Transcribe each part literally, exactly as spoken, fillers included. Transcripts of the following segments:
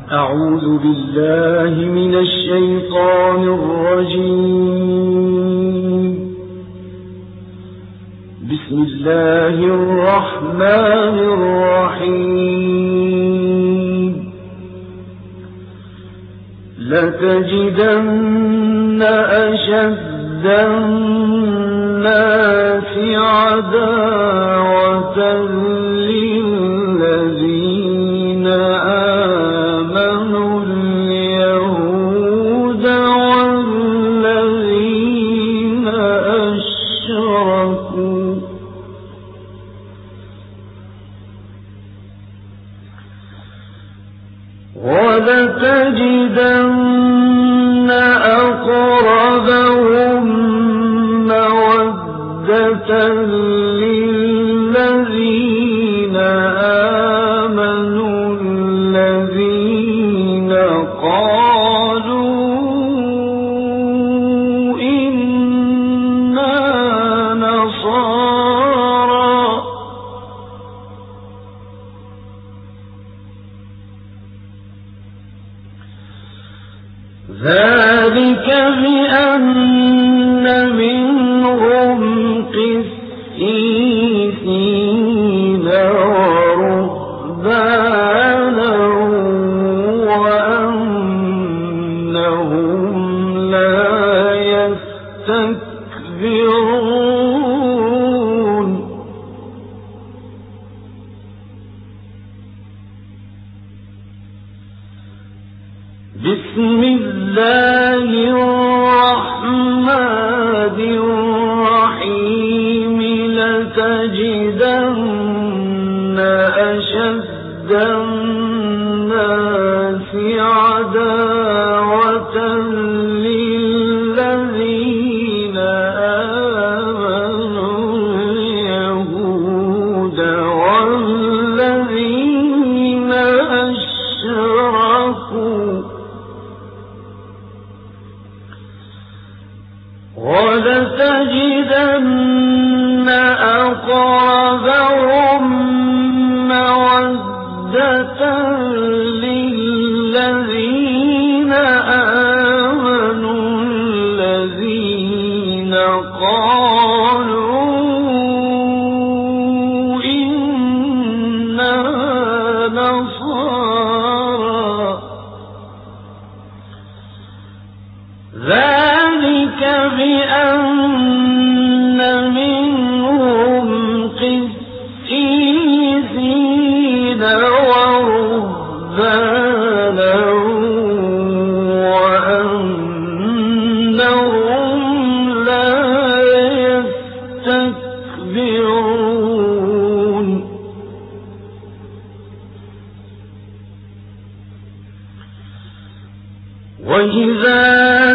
أعوذ بالله من الشيطان الرجيم. بسم الله الرحمن الرحيم. لتجدن أشد الناس عداوة للذين آمنوا اليهود والذين أشركوا ولتجدن أقربهم مودة للذين آمنوا الذين قالوا إنا نصارى ذلك بأن منهم قسيسين ورهبانا وأنهم لا يستكبرون. بسم الله الرحمن الرحيم. لتجدن أشد الناس عداوة للذين آمنوا اليهود والذين أشركوا ولتجدن أقربهم مودة للذين آمنوا الذين قالوا إنا نصارى ذلك بأن منهم قسيسين ورهبانا وأنهم لا يستكبرون. وإذا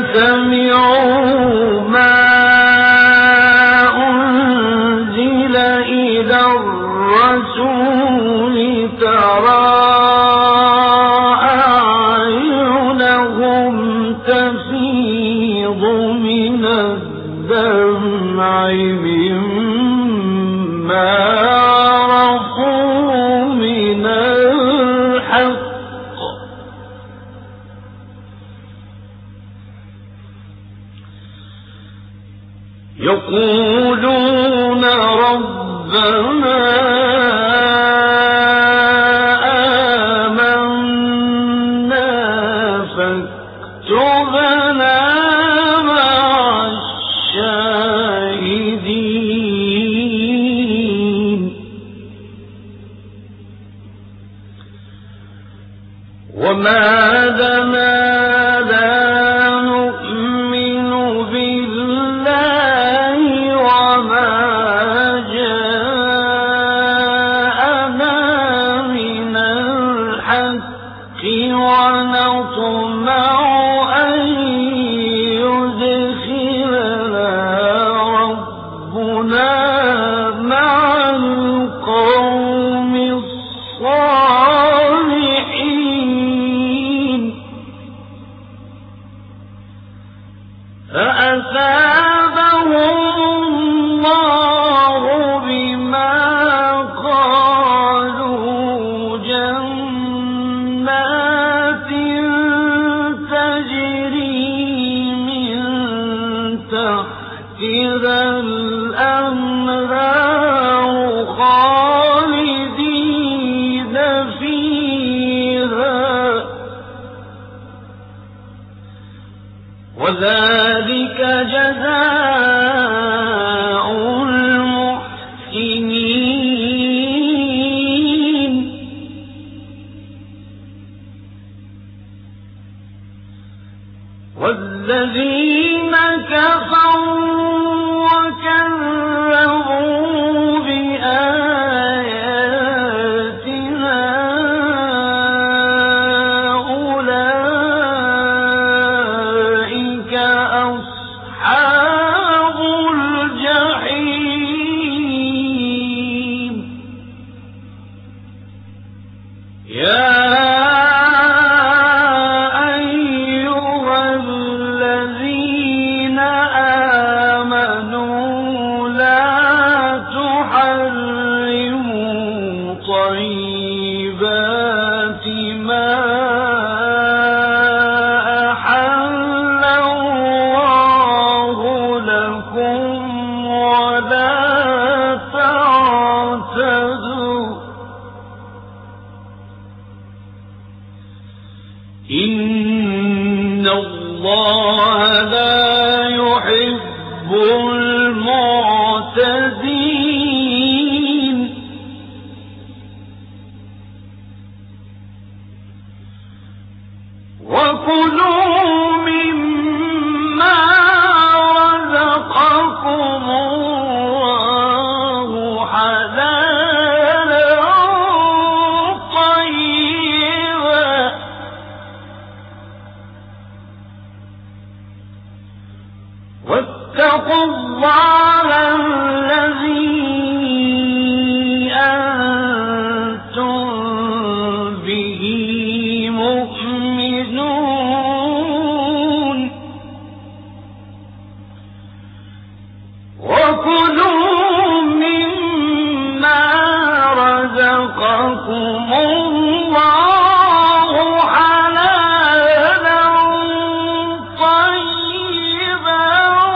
سمعوا ما أنزل إلى الرسول ترى أعينهم تفيض من الدمع مما عرفوا من الحق يقولون ربنا آمنا فاكتبنا مع الشاهدين. وما لنا ونطمع أن يدخلنا ربنا مع القوم الصالحين فأثابهم الله بما قالوا جنات تحتها الأنهار خالدين فيها وذلك جزاء المحسنين. والذين كفروا وكذبوا بآياتنا أولئك أصحاب الجحيم. يا إن الله لا يحب المعتدين. وكلوا مما رزقكم الله حلالا طيبا واتقوا الله الذي أنتم به مؤمنون. وكلوا مما رزقكم الله حلالا طيبا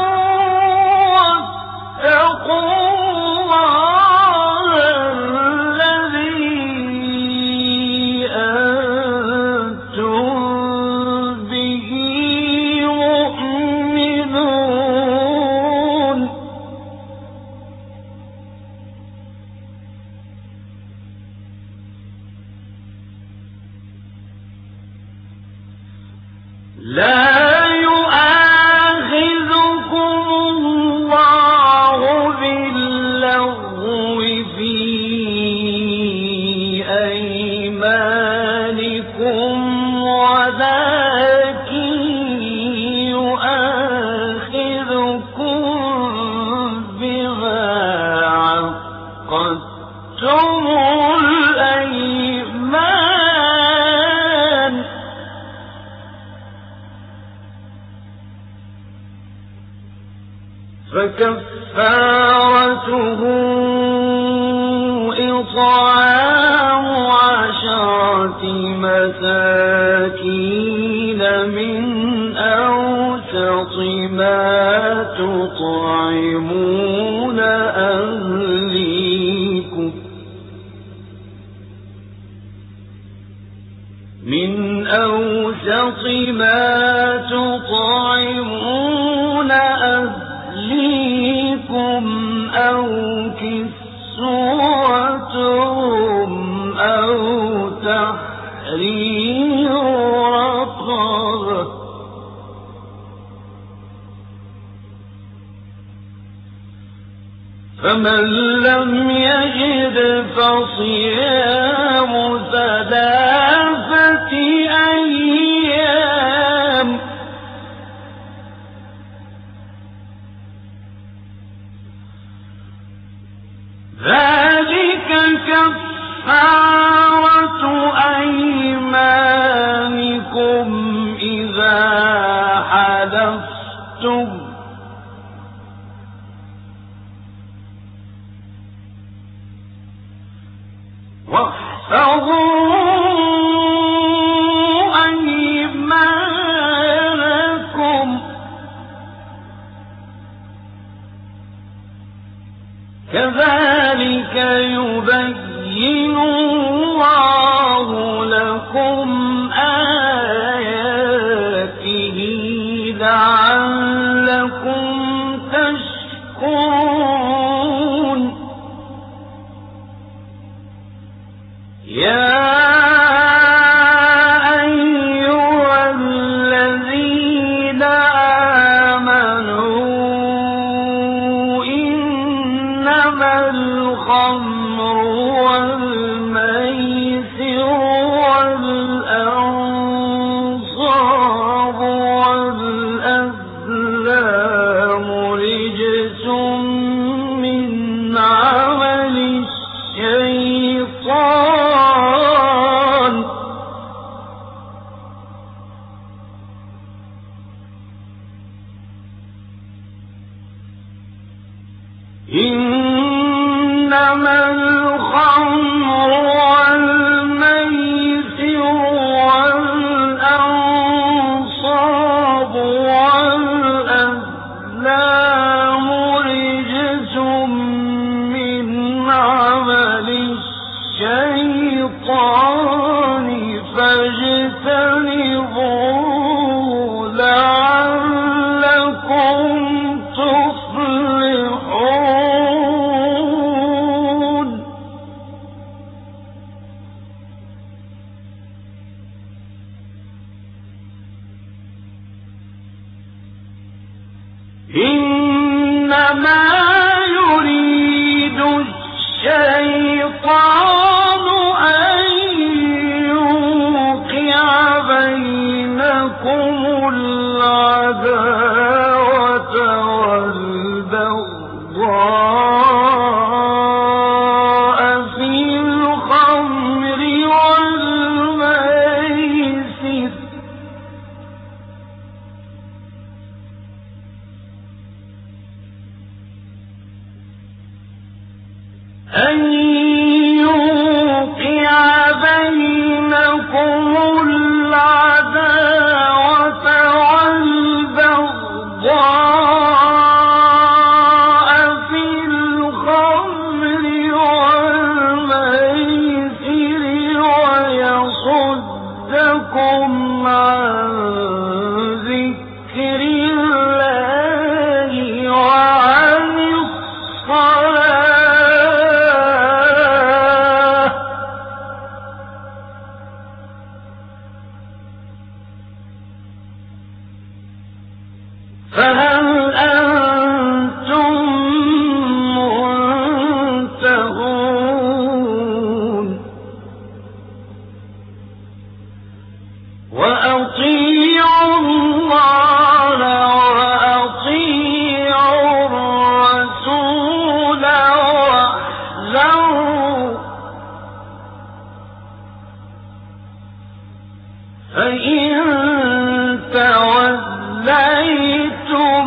واتقوا الله الذي أنتم به مؤمنون. لا يؤاخذكم الله باللغو في أيمانكم ولكن يؤاخذكم بما عقدتم الأيمان فكفارته إطعام عشرة مساكين من أوسط ما تطعمون أهليكم من أوسط ما تطعمون أهليكم أو كسوتهم أو تحرير رقبة فمن لم يجد فصيام ثلاثة أيام ذلك كفارة أيمانكم إذا حلفتم واحفظوا أيمانكم آياته لعلكم تشكرون يا أيها الذين آمنوا إنما الخمر والميسر والأنصاب والأزلام رجس من عمل الشيطان إنما الخمر والميسر والأنصاب والأزلام رجس من عمل الشيطان فاجتنبوه لعلكم تفلحون إنما يريد الشيطان أن يوقع بينكم العداوة والبغضاء في الخمر والميسر أن يوقع بينكم العداوة والبغضاء في الخمر والميسر ويصدكم عن ذكر الله وعن الصلاة فهل أنتم منتهون وأطيعوا الله وأطيعوا الرسول واحذروا فإن توليتم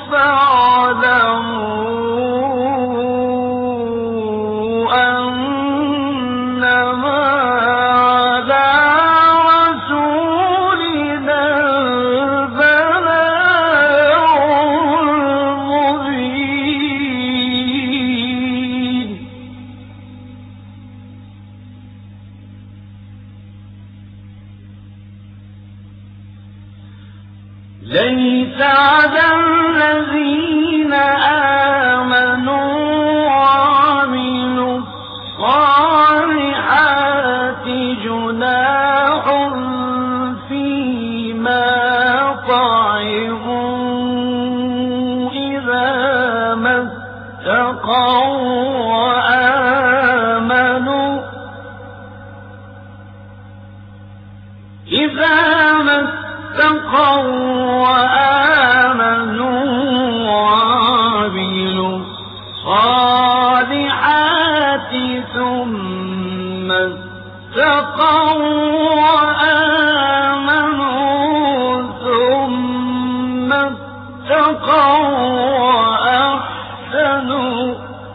فاعلموا أنما على رسولنا البلاغ المبين ليس على الذين آمنوا وعملوا الصالحات جناح فيما طعموا إذا ما اتقوا وآمنوا إذا ما اتقوا وآمنوا وعملوا الصالحات ثم اتقوا وآمنوا ثم اتقوا وأحسنوا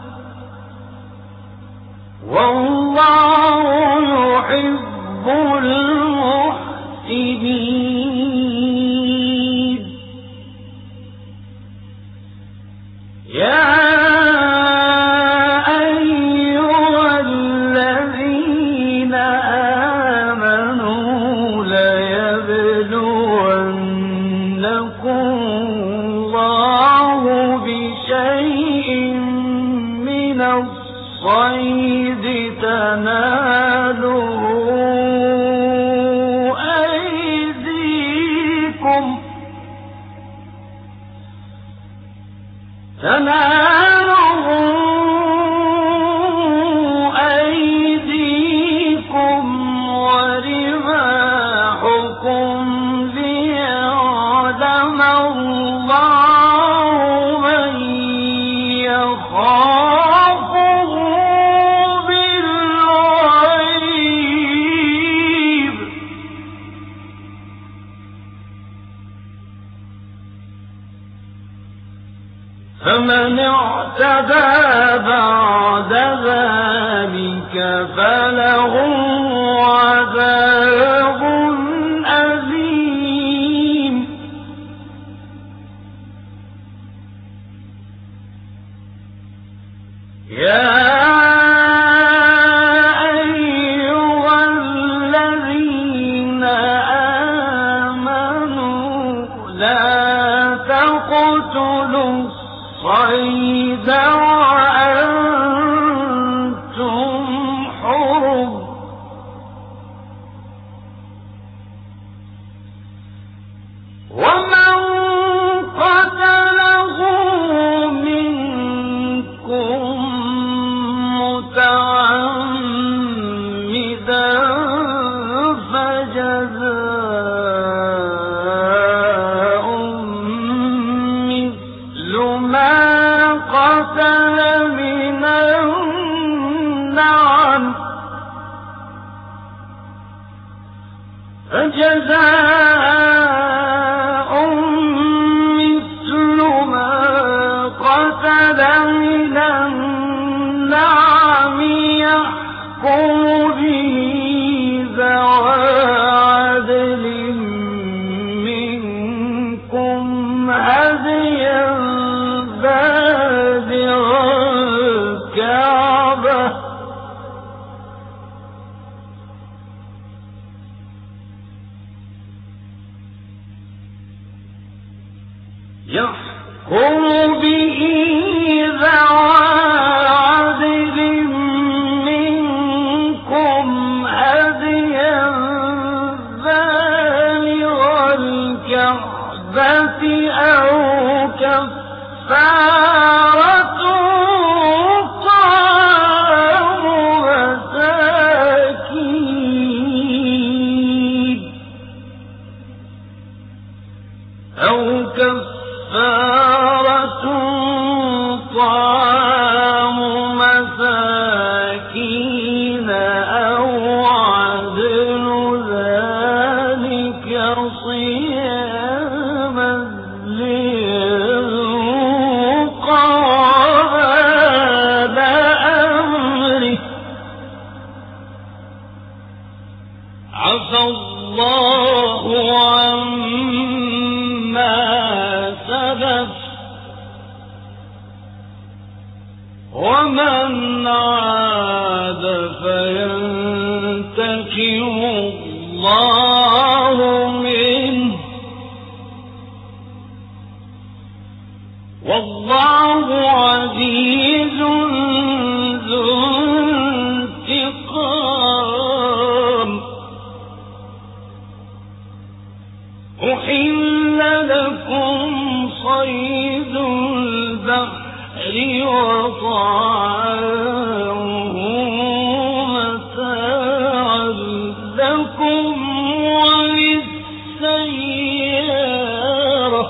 والله يحب المحسنين يا أيها الذين آمنوا فمن اعتدى بعد ذلك فله عذاب أليم. يا الصيد وأنتم حرم ومن قتله منكم متعمدا فجزاء مثل ما قتل من النعم فجزاء مثل ما قتل من النعم يحكم به ذوى عدل منكم هديا بالغ الكعبة يحكم به ذوى عدل منكم هديا بالغ الكعبة أو كفارة طعام مساكين أو كفارة طعام مساكين أو عدل ذلك صياما ليذوق وبال أمره عفى الله عما سلف ومن عاد فينتقم الله منه والله عزيز ذو انتقام. أحل لكم صيد البحر وطعامه متاعا لكم وللسيارة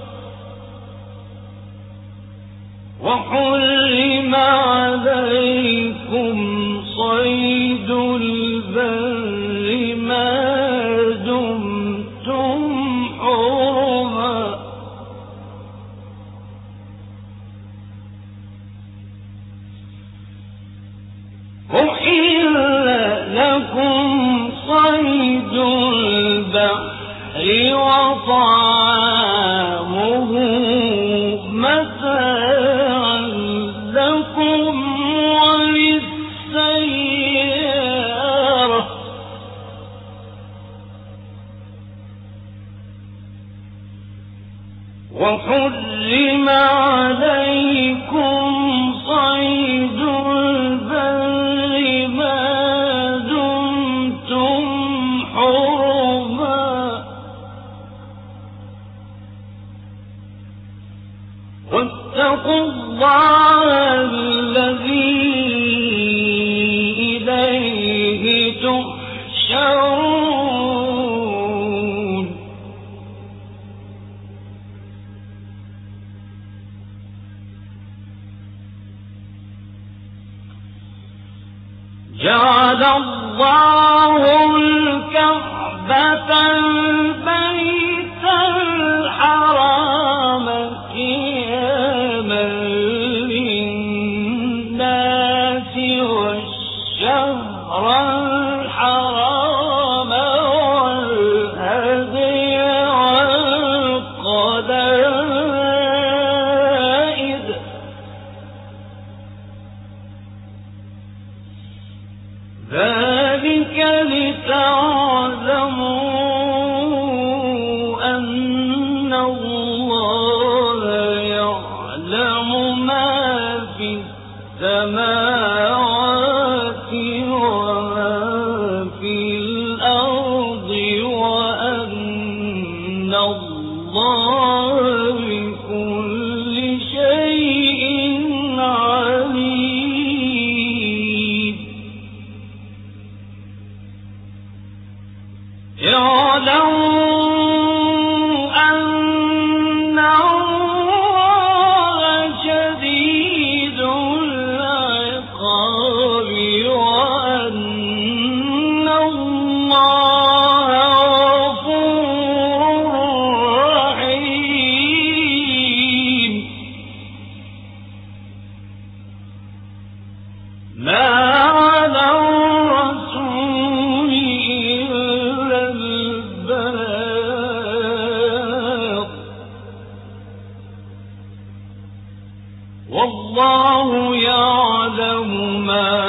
وحرم عليكم صيد البر ما دمتم حرما أحل لكم صيد البحر وطعامه متاعا لكم وللسيارة وحرم عليكم صيد البر ما دمتم حرما واتقوا الله الذي إليه تحشرون. جعل الله الكعبة البيت الحرام قياما إن الله بكل شيء عليم يعلم أن الله شديد العقاب وأن الله غفور رحيم ما على الرسول إلا البلاغ والله يعلم ما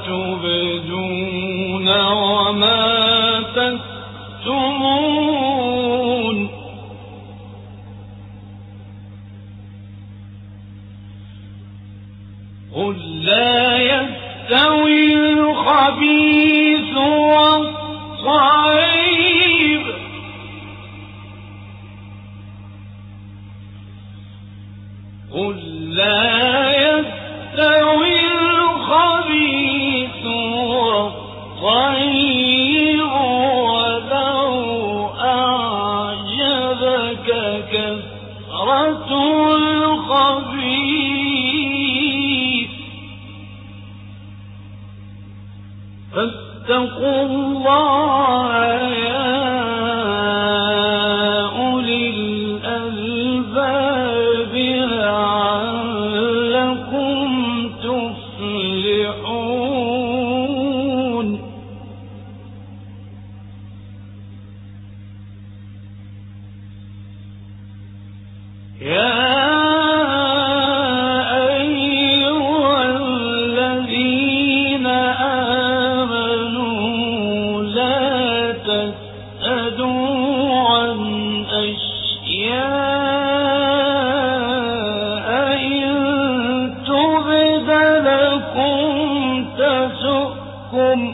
تبدون وما تكتمون قل لا يستوي الخبيث والطيب قل لا يستوي الخبيث والطيب ولو أعجبك كثرة الخبيث فاتقوا الله يا أولي الألباب لعلكم تفلحون يا أيها الذين آمنوا لا تسألوا عن أشياء إن تبد لكم تسؤكم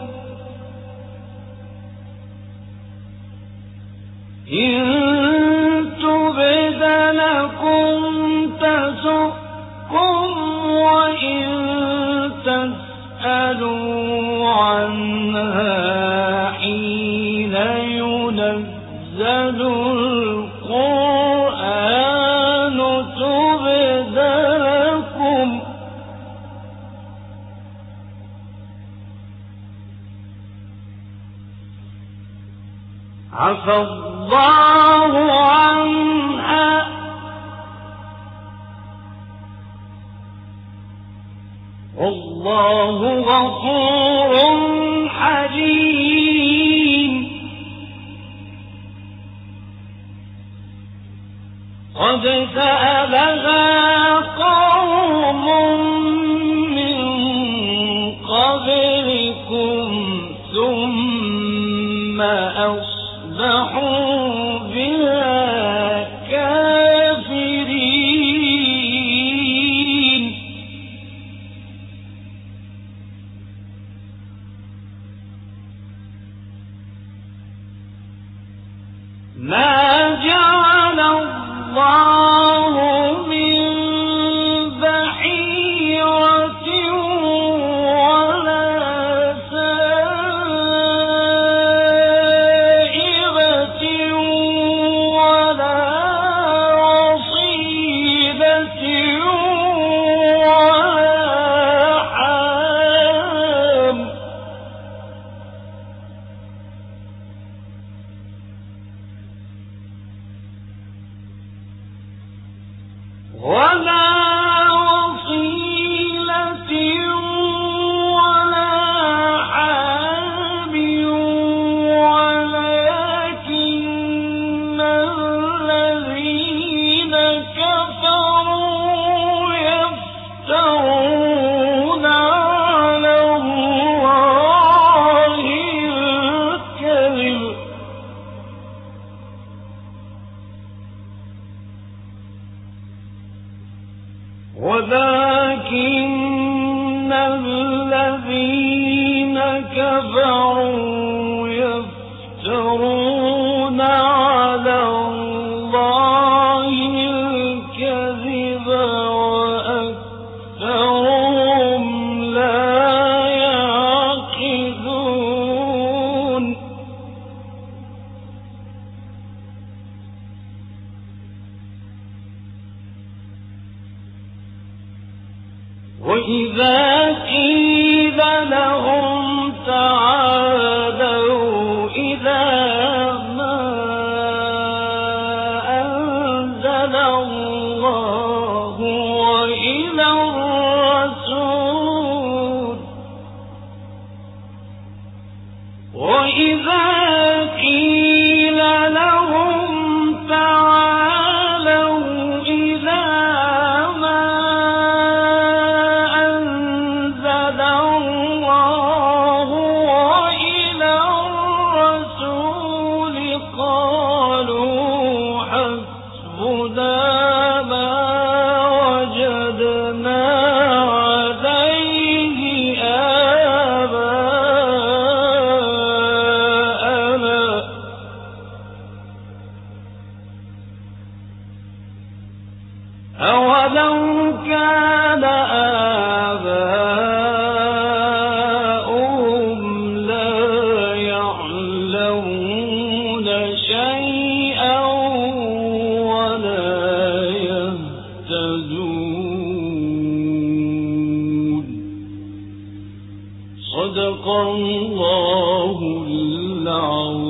إن تبد لكم تسؤكم وإن تسألوا عنها حين ينزل القرآن تبد لكم عفى الله عنها والله غفور حليم قد سألها قوم من قبلكم ثم أصبحوا بها كافرين ما جعل الله من بحيرة ولا سائبة ولا وصيلة ولا حام ولا وصيلة ولا حام ولكن الذين كفروا يفترون على الله الكذب ولكن الذين كفروا يفترون على الله وإذا قيل لهم تعالوا إلى ما أنزل الله وإلى الرسول وإذا قيل لهم تعالوا إلى ما أنزل الله وإلى الرسول قالوا حسبنا ما وجدنا عليه آباءنا أولو كان آباؤهم لا يعلمون شيئا ولا يهتدون. صدق الله العظيم.